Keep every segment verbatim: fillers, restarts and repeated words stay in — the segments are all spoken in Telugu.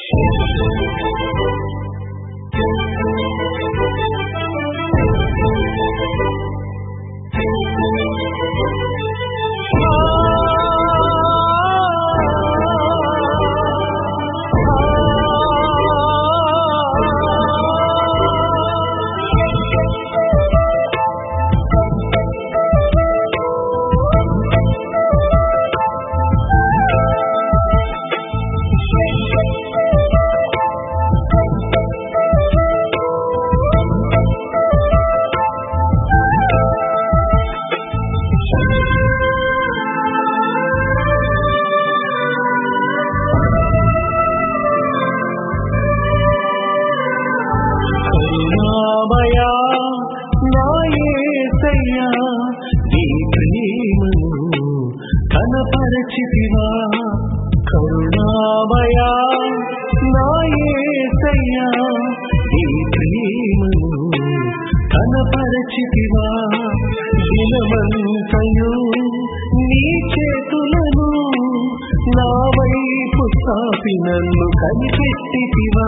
కనపరచితివా కరుణామయా నా యేసయ్యా నీ ప్రేమను కనపరచితివా దినమంతయు నీ చేతులను నా వైపు చాపి నన్ను కనిపెట్టితివా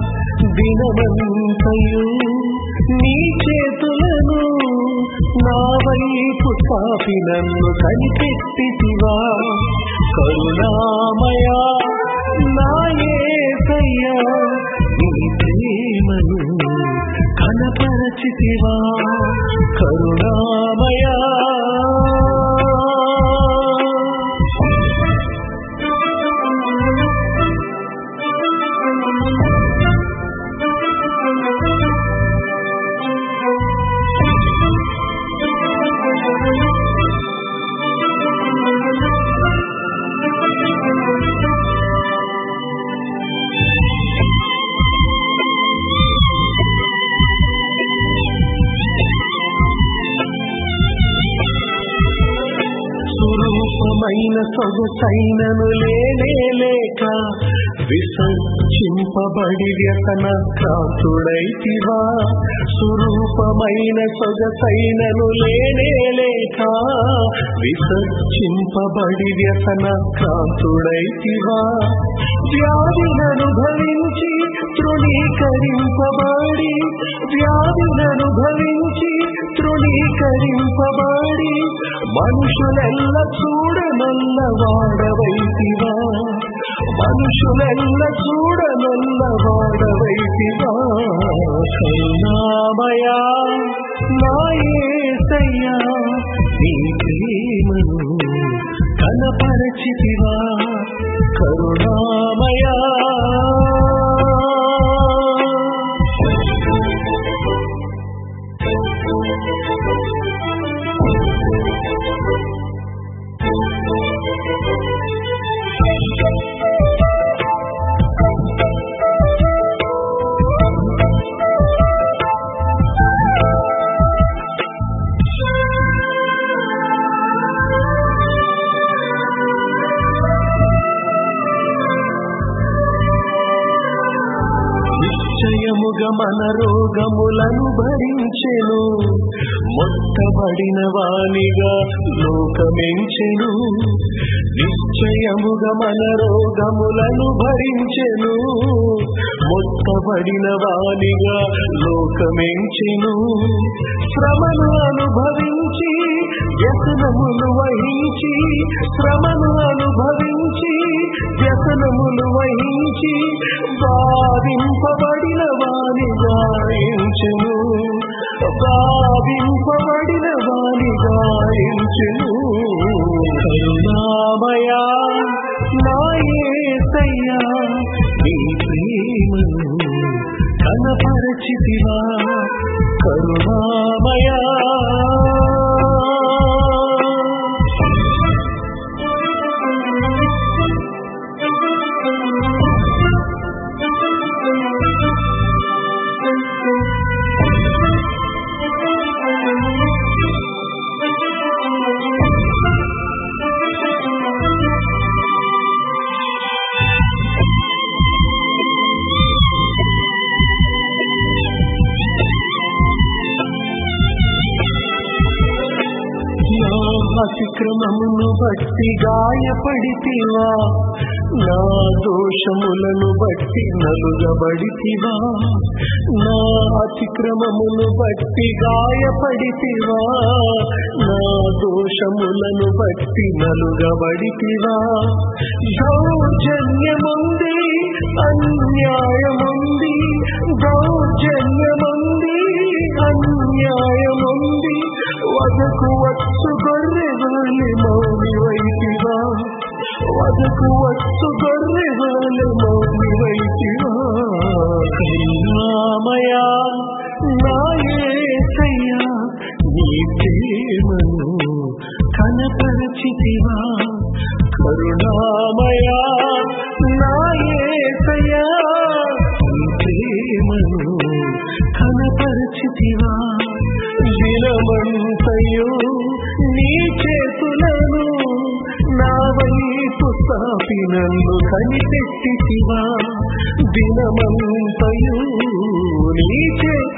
దినమంతయు నీ చేతులను నా వైపు చాపి నన్ను కనిపెట్టితివా కరుణామయా నా యేసయ్యా నీ ప్రేమను కనపరచితివా కరుణామయా స్వరూపమైన సొగసైనను లేనే లేక విసర్జింపబడి వ్యసన క్రాంతుడైతివా స్వరూపమైన సొగసైనను లేనే లేక విసర్జింపబడి వ్యసన క్రాంతుడైతివా వ్యాధిననుభవించి తృణీకరింపబడి వ్యాధిననుభవించి తృణీకరింపబడి మనుషులెల్ల చూడనల్ల వాడవైతివా మనుషులెల్ల చూడనల్ల వాడవైతివా కరుణామయా నా యేసయ్యా నీ ప్రేమను కనపరచితివా కరుణామయా నిశ్చయముగా మన రోగములను భరించెను మొత్తబడిన వానిగా లోకమెంచెను నిశ్చయముగా మన రోగములను భరించెను మొత్తబడిన వానిగా లోకమెంచెను శ్రమను అనుభవించి వ్యసనములు వహించి శ్రమను అనుభవించి వ్యసనములు వహించి బాధింపబడిన వానిగా ఎంచెను బాధింపబడిన వానిగా ఎంచెను కరుణామయా నా యేసయ్యా నీ ప్రేమను కనపరచితివా కరుణామయా అతిక్రమమును బట్టి గాయపడితివా నా దోషములను బట్టి నలుగబడితివా, నా అతిక్రమమును బట్టి గాయపడితివా, నా దోషములను బట్టి నలుగబడితివా. దౌర్జన్యముంది అన్యాయముంది, దౌర్జన్యముంది అన్యాయముంది, వదకు వచ్చు గొర్రెవాని మౌని వైతివా, వదకు వచ్చు గొర్రెవాని మౌని వైతివా. కరుణామయా నా యేసయ్యా, నీ ప్రేమను కనపరచితివా. కరుణామయా నా యేసయ్యా, నీ ప్రేమను కనపరచితివా. దినమంతయు నీ చేతులను నా వైపు సాపి నన్ను కనిపెట్టితివా. దినమంతయు నీ